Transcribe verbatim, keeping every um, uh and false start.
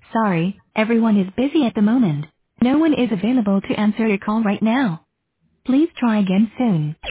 Sorry, everyone is busy at the moment. No one is available to answer your call right now. Please try again soon.